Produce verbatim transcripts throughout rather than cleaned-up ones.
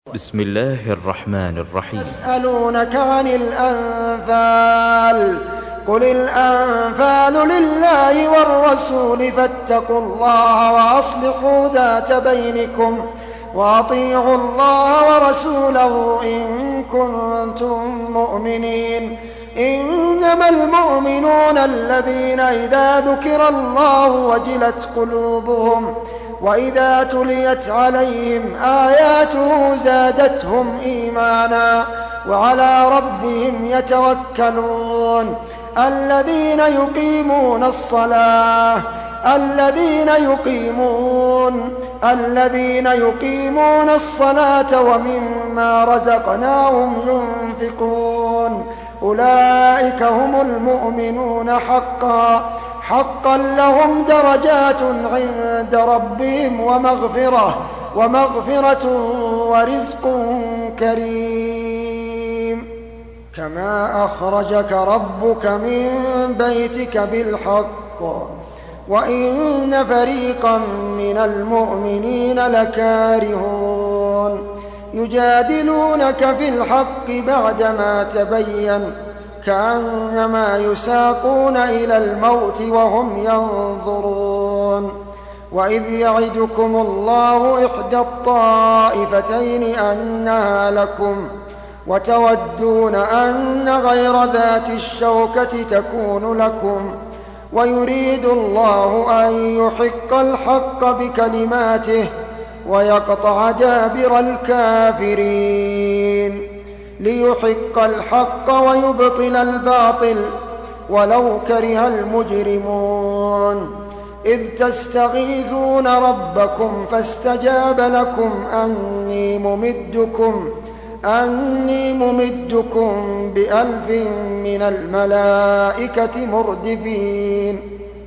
بسم الله الرحمن الرحيم. يسألونك عن الأنفال قل الأنفال لله والرسول فاتقوا الله وأصلحوا ذات بينكم وأطيعوا الله ورسوله إن كنتم مؤمنين. إنما المؤمنون الذين إذا ذكر الله وجلت قلوبهم وإذا تليت عليهم آياته زادتهم إيمانا وعلى ربهم يتوكلون. الذين يقيمون الصلاة الذين يقيمون الذين يقيمون الصلاة ومما رزقناهم ينفقون أولئك هم المؤمنون حقا حقا لهم درجات عند ربهم ومغفرة ومغفرة ورزق كريم. كما أخرجك ربك من بيتك بالحق وإن فريقا من المؤمنين لكارهون يجادلونك في الحق بعدما تبين كأنما يساقون إلى الموت وهم ينظرون. وإذ يعدكم الله إحدى الطائفتين أنها لكم وتودون أن غير ذات الشوكة تكون لكم ويريد الله أن يحق الحق بكلماته ويقطع دابر الكافرين ليحق الحق ويبطل الباطل ولو كره المجرمون. إذ تستغيثون ربكم فاستجاب لكم أني ممدكم أني ممدكم بألف من الملائكة مردفين.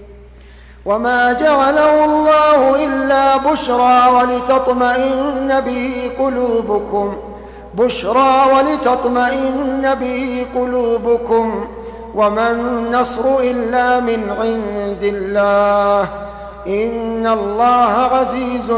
وما جعله الله إلا بشرى ولتطمئن به قلوبكم بشرى ولتطمئن به قلوبكم وما النصر إلا من عند الله إن الله عزيز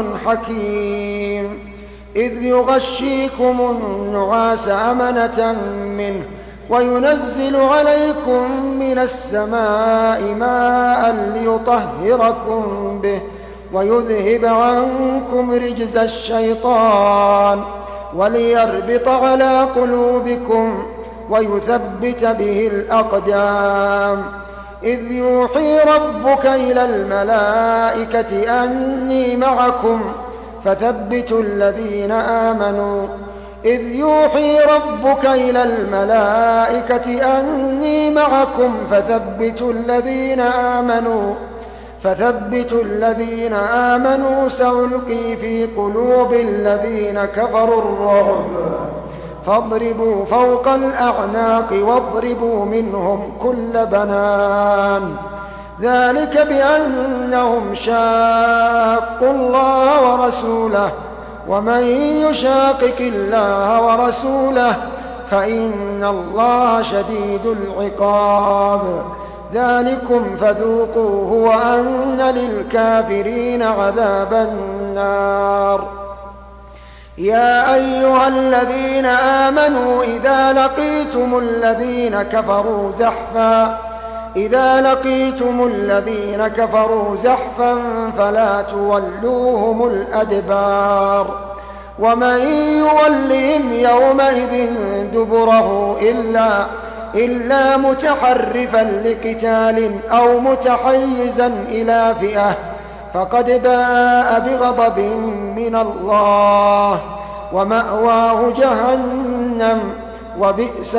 حكيم. إذ يغشيكم النعاس أمنة منه وينزل عليكم من السماء ماء ليطهركم به ويذهب عنكم رجز الشيطان وليربط على قلوبكم ويثبت به الأقدام. إذ يوحي ربك إلى الملائكة أني معكم فثبتوا الذين آمنوا إذ يوحي ربك إلى الملائكة أني معكم فثبتوا الذين آمنوا فثبتوا الذين آمنوا سألقي في قلوب الذين كفروا الرعب فاضربوا فوق الأعناق واضربوا منهم كل بنان. ذلك بأنهم شاقوا الله ورسوله ومن يشاقق الله ورسوله فإن الله شديد العقاب. ذلكم فذوقوه وأن للكافرين عذاب النار. يا أيها الذين آمنوا إذا لقيتم الذين كفروا زحفا إذا لقيتم الذين كفروا زحفا فلا تولوهم الأدبار ومن يولهم يومئذ دبره إلا إلا متحرفا لقتال أو متحيزا إلى فئة فقد باء بغضب من الله ومأواه جهنم وبئس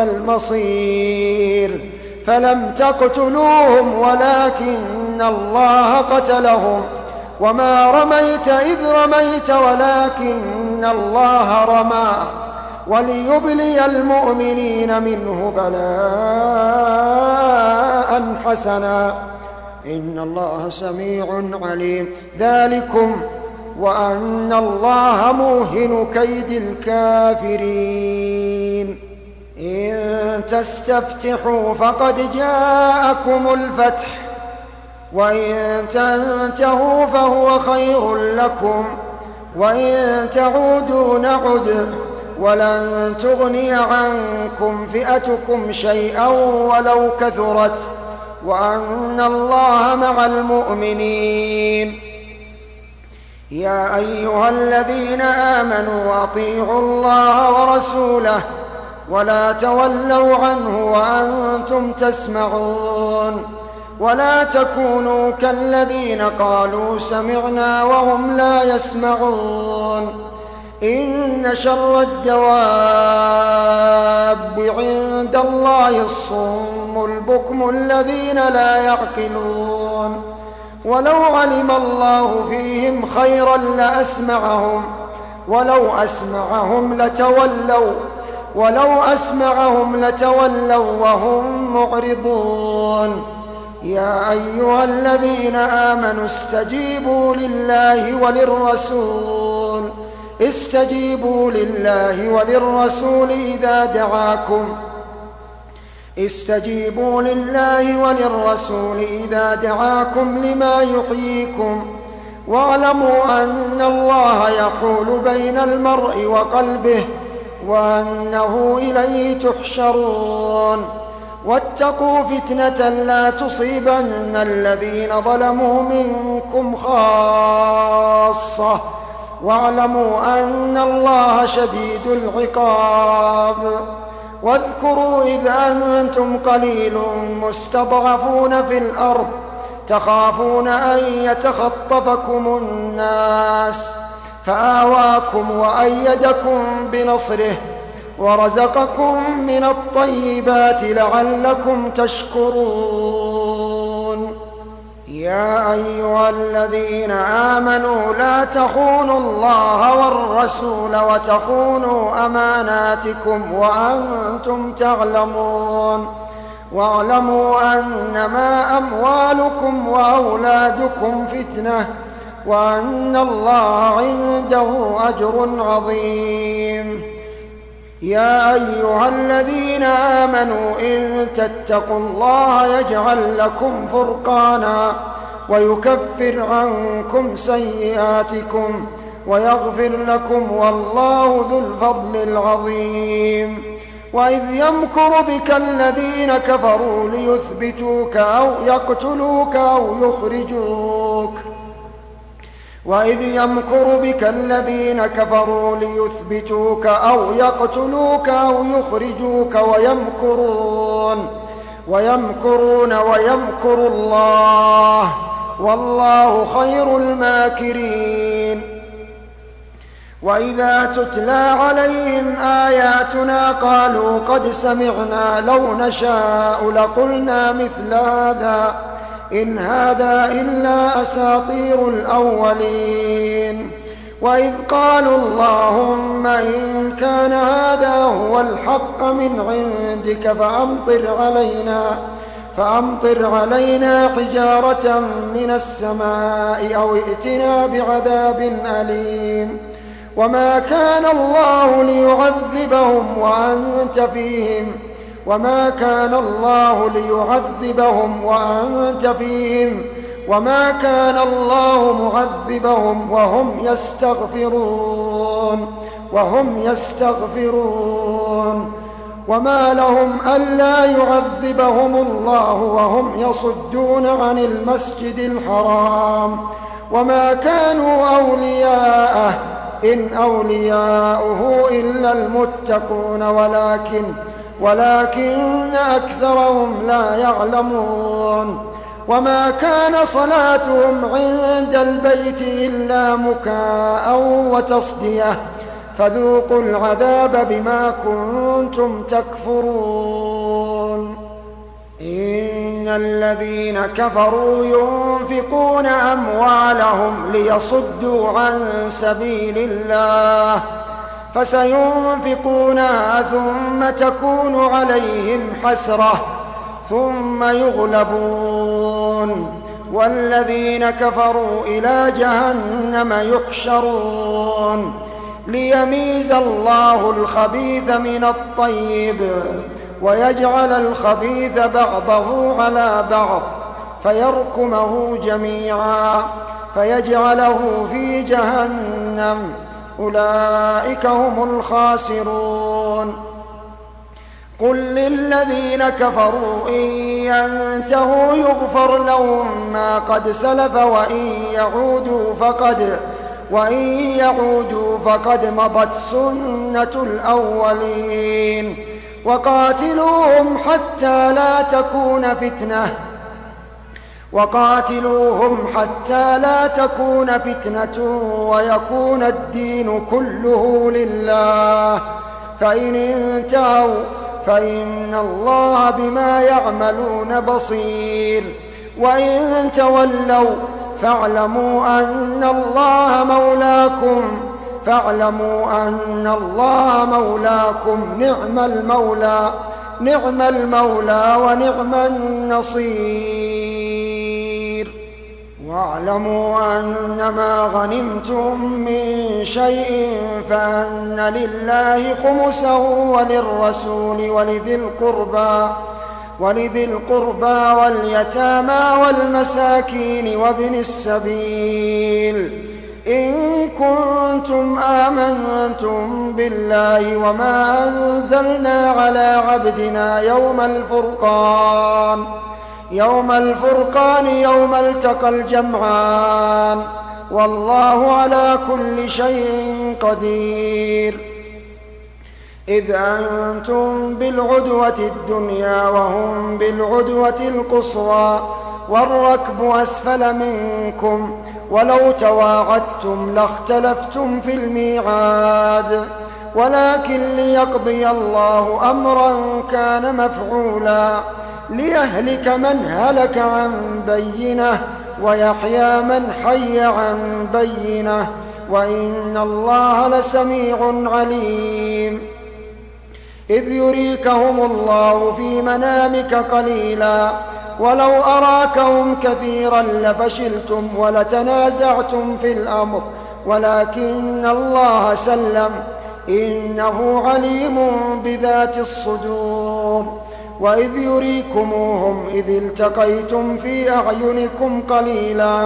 المصير. فلم تقتلوهم ولكن الله قتلهم وما رميت إذ رميت ولكن الله رمى وليبلي المؤمنين منه بلاء حسنا إن الله سميع عليم. ذلكم وأن الله موهن كيد الكافرين. إن تستفتحوا فقد جاءكم الفتح وإن تنتهوا فهو خير لكم وإن تعودوا نعد ولن تغني عنكم فئتكم شيئا ولو كثرت وأن الله مع المؤمنين. يا أيها الذين آمنوا أطيعوا الله ورسوله ولا تولوا عنه وأنتم تسمعون ولا تكونوا كالذين قالوا سمعنا وهم لا يسمعون. إن شر الدواب عند الله الصم البكم الذين لا يعقلون. ولو علم الله فيهم خيرا لأسمعهم ولو أسمعهم لتولوا ولو أسمعهم لتولوا وهم معرضون. يا أيها الذين آمنوا استجيبوا لله وللرسول استجيبوا لله وللرسول إذا دعاكم استجيبوا لله وللرسول إذا دعاكم لما يحييكم واعلموا أن الله يحول بين المرء وقلبه وأنه إليه تحشرون. واتقوا فتنة لا تصيبن الذين ظلموا منكم خاصة واعلموا أن الله شديد العقاب. واذكروا إذ أنتم قليل مستضعفون في الأرض تخافون أن يتخطفكم الناس فآواكم وأيدكم بنصره ورزقكم من الطيبات لعلكم تشكرون. يا أيها الذين آمنوا لا تخونوا الله والرسول وتخونوا أماناتكم وأنتم تعلمون. واعلموا أنما أموالكم وأولادكم فتنة وأن الله عنده أجر عظيم. يا أيها الذين آمنوا إن تتقوا الله يجعل لكم فرقانا ويكفر عنكم سيئاتكم ويغفر لكم والله ذو الفضل العظيم. وإذ يمكر بك الذين كفروا ليثبتوك أو يقتلوك أو يخرجوك وإذ يمكر بك الذين كفروا ليثبتوك أو يقتلوك أو يخرجوك ويمكرون ويمكرون ويمكر الله والله خير الماكرين. وإذا تتلى عليهم آياتنا قالوا قد سمعنا لو نشاء لقلنا مثل هذا إن هذا إلا أساطير الأولين. وإذ قالوا اللهم إن كان هذا هو الحق من عندك فأمطر علينا فأمطر علينا حجارة من السماء أو ائتنا بعذاب أليم. وما كان الله ليعذبهم وأنت فيهم وما كان الله ليعذبهم وأنت فيهم وما كان الله معذبهم وهم يستغفرون وهم يستغفرون. وما لهم ألا يعذبهم الله وهم يصدون عن المسجد الحرام وما كانوا أولياءه إن أولياؤه إلا المتقون ولكن ولكن أكثرهم لا يعلمون. وما كان صلاتهم عند البيت إلا مكاء وتصدية فذوقوا العذاب بما كنتم تكفرون. إن الذين كفروا ينفقون أموالهم ليصدوا عن سبيل الله فسينفقونها ثم تكون عليهم حسرة ثم يغلبون والذين كفروا إلى جهنم يحشرون ليميز الله الخبيث من الطيب ويجعل الخبيث بعضه على بعض فيركمه جميعا فيجعله في جهنم أولئك هم الخاسرون. قل للذين كفروا إن ينتهوا يغفر لهم ما قد سلف وإن يعودوا فقد وإن يعودوا فقد مضت سنة الأولين. وقاتلوهم حتى لا تكون فتنة وقاتلوهم حتى لا تكون فتنة ويكون الدين كله لله، فإن انتهوا فإن الله بما يعملون بصير، وإن تولوا فاعلموا أن الله مولاكم فاعلموا أن الله مولاكم نعم المولى نعم المولى ونعم النصير. واعلموا أنما غنمتم من شيء فأن لله خمسه وللرسول ولذي القربى ولذي القربى واليتامى والمساكين وابن السبيل إن كنتم آمنتم بالله وما أنزلنا على عبدنا يوم الفرقان يوم الفرقان يوم التقى الجمعان والله على كل شيء قدير. إذ أنتم بالعدوة الدنيا وهم بالعدوة القصوى والركب أسفل منكم ولو تواعدتم لاختلفتم في الميعاد، ولكن ليقضي الله أمرا كان مفعولا ليهلك من هلك عن بينة ويحيى من حي عن بينة وإن الله لسميع عليم. إذ يريكهم الله في منامك قليلا ولو أراكهم كثيرا لفشلتم ولتنازعتم في الأمر ولكن الله سلم إنه عليم بذات الصدور. وإذ يريكموهم إذ التقيتم في أعينكم قليلا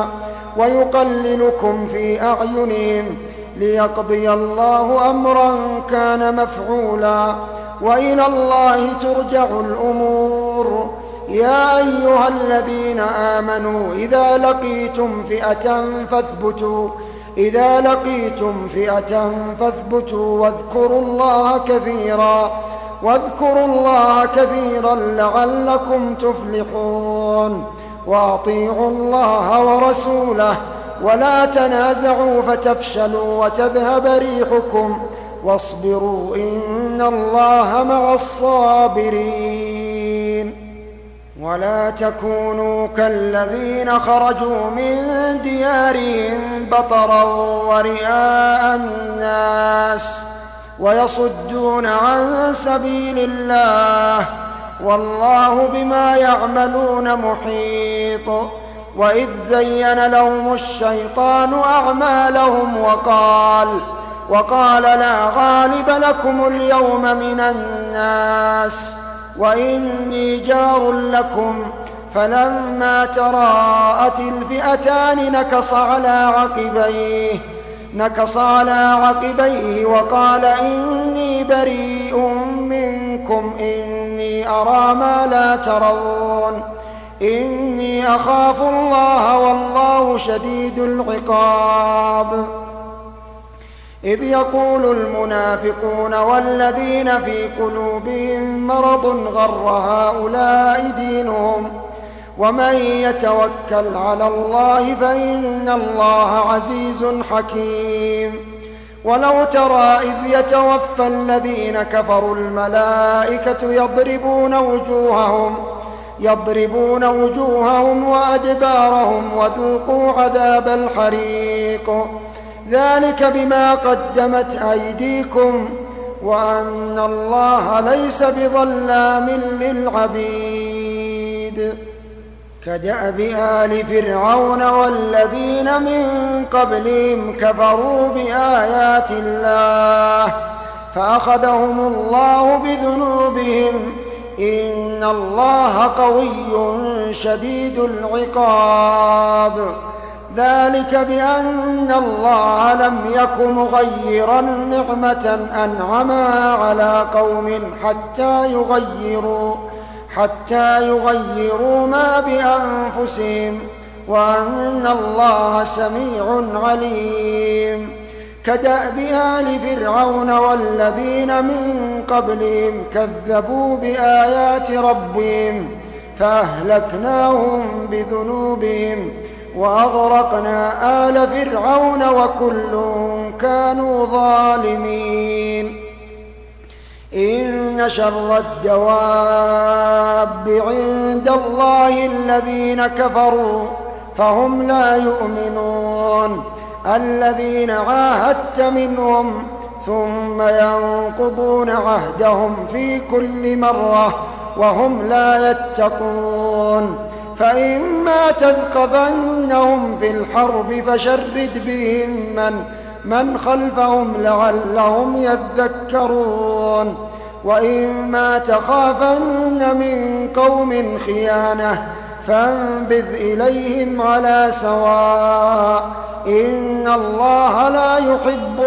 ويقللكم في أعينهم ليقضي الله أمرا كان مفعولا وإلى الله ترجع الأمور. يا أيها الذين آمنوا إذا لقيتم فئة فاثبتوا إذا لقيتم فئة فاثبتوا واذكروا الله كثيرا واذكروا الله كثيرا لعلكم تفلحون. وأطيعوا الله ورسوله ولا تنازعوا فتفشلوا وتذهب ريحكم واصبروا إن الله مع الصابرين. ولا تكونوا كالذين خرجوا من ديارهم بطرا ورئاء الناس ويصدون عن سبيل الله والله بما يعملون محيط. وإذ زين لهم الشيطان أعمالهم وقال وقال لا غالب لكم اليوم من الناس وإني جار لكم فلما تراءت الفئتان نكص على عقبيه نكص على عقبيه وقال إني بريء منكم إني أرى ما لا ترون إني أخاف الله والله شديد العقاب. إذ يقول المنافقون والذين في قلوبهم مرض غر هؤلاء دينهم ومن يتوكل على الله فإن الله عزيز حكيم. ولو ترى إذ يتوفى الذين كفروا الملائكة يضربون وجوههم يضربون وجوههم وأدبارهم وذوقوا عذاب الحريق ذلك بما قدمت أيديكم وأن الله ليس بظلام للعبيد. كدأب آل فرعون والذين من قبلهم كفروا بآيات الله فأخذهم الله بذنوبهم إن الله قوي شديد العقاب. ذلك بأن الله لم يك مغيرا نعمة أنعمها على قوم حتى يغيروا حتى يغيروا ما بأنفسهم وأن الله سميع عليم. كدأب آل فرعون والذين من قبلهم كذبوا بآيات ربهم فأهلكناهم بذنوبهم وأغرقنا آل فرعون وكل كانوا ظالمين. إن شر الدواب عند الله الذين كفروا فهم لا يؤمنون، الذين عاهدت منهم ثم ينقضون عهدهم في كل مرة وهم لا يتقون. فإما تثقفنهم في الحرب فشرد بهم من, من خلفهم لعلهم يذكرون. وإما تخافن من قوم خيانة فانبذ إليهم على سواء، إن الله لا يحب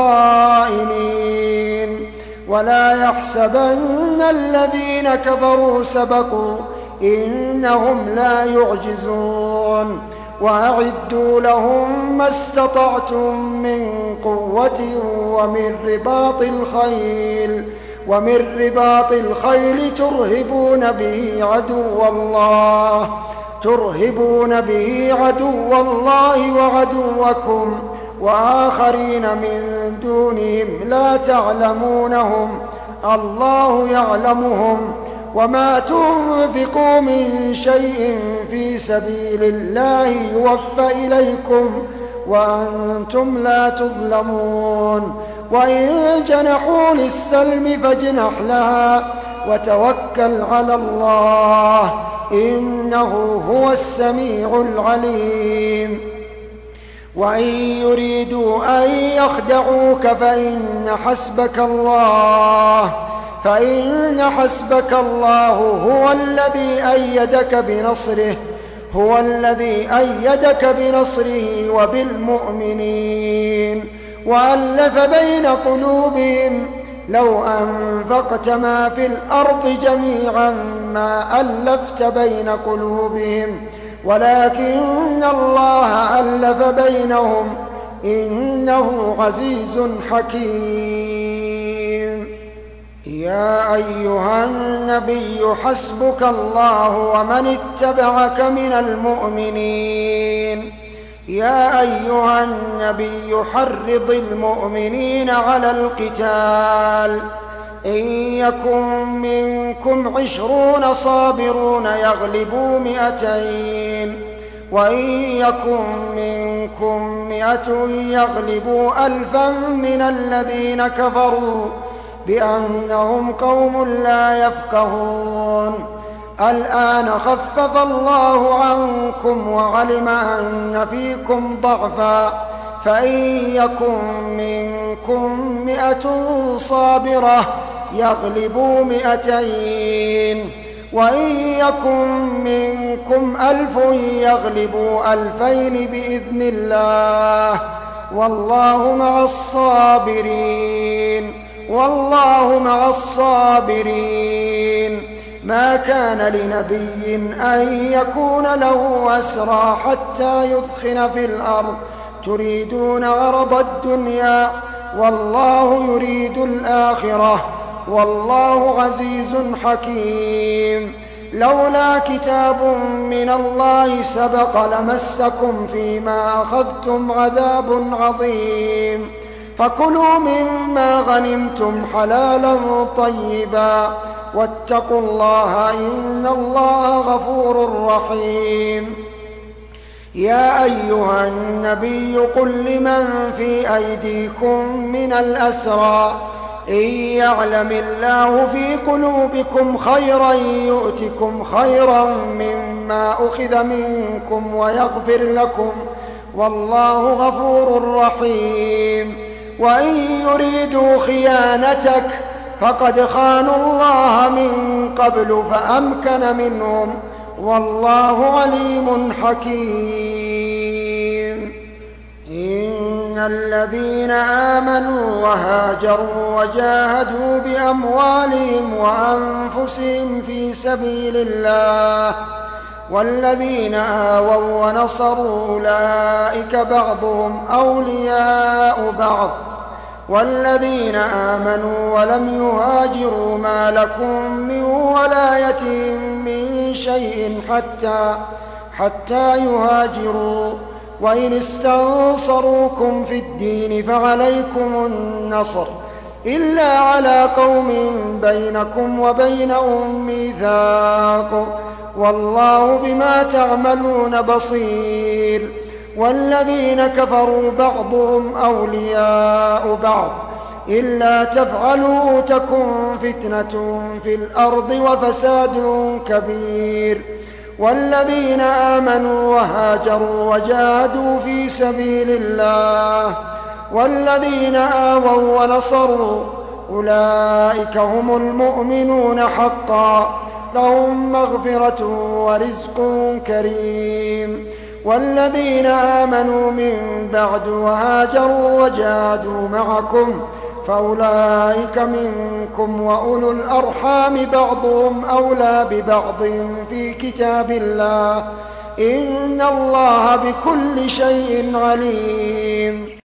الخائنين. ولا يحسبن الذين كفروا سبقوا، إنهم لا يعجزون. وأعدوا لهم ما استطعتم من قوة ومن رباط الخيل ومن رباط الخيل ترهبون به عدو الله ترهبون به عدو الله وعدوكم وآخرين من دونهم لا تعلمونهم الله يعلمهم. وما تنفقوا من شيء في سبيل الله يوفى إليكم وأنتم لا تظلمون. وإن جنحوا للسلم فاجنح لها وتوكل على الله، إنه هو السميع العليم. وإن يريدوا أن يخدعوك فإن حسبك الله فإن حسبك الله هو الذي أيدك بنصره هو الذي أيدك بنصره وبالمؤمنين وألف بين قلوبهم لو أنفقت ما في الأرض جميعا ما ألفت بين قلوبهم ولكن الله ألف بينهم إنه عزيز حكيم. يا أيها النبي حسبك الله ومن اتبعك من المؤمنين. يا أيها النبي حرض المؤمنين على القتال، إن يكن منكم عشرون صابرون يغلبوا مئتين وإن يكن منكم مئة يغلبوا ألفا من الذين كفروا بأنهم قوم لا يفقهون. الآن خفف الله عنكم وعلم أن فيكم ضعفا فإن يكن منكم مئة صابرة يغلبوا مئتين وإن يكن منكم ألف يغلبوا ألفين بإذن الله والله مع الصابرين والله مع الصابرين. ما كان لنبي أن يكون له أسرى حتى يثخن في الأرض تريدون عرض الدنيا والله يريد الآخرة والله عزيز حكيم. لولا كتاب من الله سبق لمسكم فيما أخذتم عذاب عظيم. فكلوا مما غنمتم حلالا طيبا واتقوا الله إن الله غفور رحيم. يا أيها النبي قل لمن في أيديكم من الأسرى إن يعلم الله في قلوبكم خيرا يؤتكم خيرا مما أخذ منكم ويغفر لكم والله غفور رحيم. وإن يريدوا خيانتك فقد خانوا الله من قبل فأمكن منهم والله عليم حكيم. الذين آمنوا وهاجروا وجاهدوا بأموالهم وأنفسهم في سبيل الله والذين آووا ونصروا أولئك بعضهم أولياء بعض والذين آمنوا ولم يهاجروا ما لكم من ولايتهم من شيء حتى حتى يهاجروا وإن استنصروكم في الدين فعليكم النصر إلا على قوم بينكم وبينهم ميثاق والله بما تعملون بصير والذين كفروا بعضهم أولياء بعض إلا تفعلوا تكن فتنة في الأرض وفساد كبير والذين آمنوا وهاجروا وجاهدوا في سبيل الله والذين آووا ونصروا أولئك هم المؤمنون حقا لهم مغفرة ورزق كريم والذين آمنوا من بعد وهاجروا وجاهدوا معكم فأولئك منكم وأولو الأرحام بعضهم أولى ببعض في كتاب الله إن الله بكل شيء عليم.